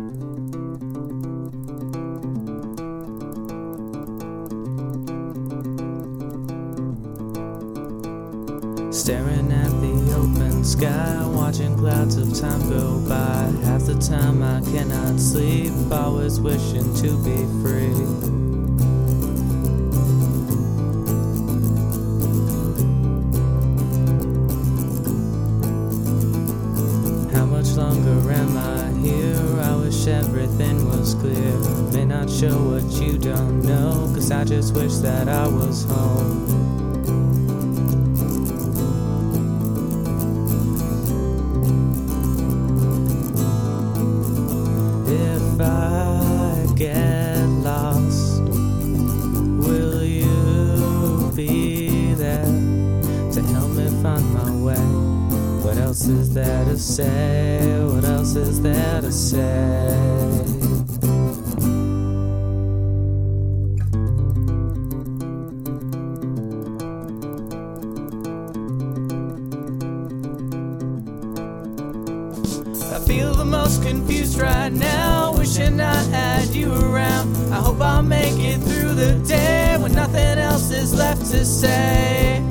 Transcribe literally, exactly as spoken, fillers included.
Staring at the open sky, watching clouds of time go by. Half the time I cannot sleep, always wishing to be free. How much longer am I here? I wish everything was clear. May not show what you don't know, 'cause I just wish that I was home. If I get lost, will you be there to help me find my way? What else is there to say? What else is there to say? I feel the most confused right now, wishing I had you around. I hope I'll make it through the day when nothing else is left to say.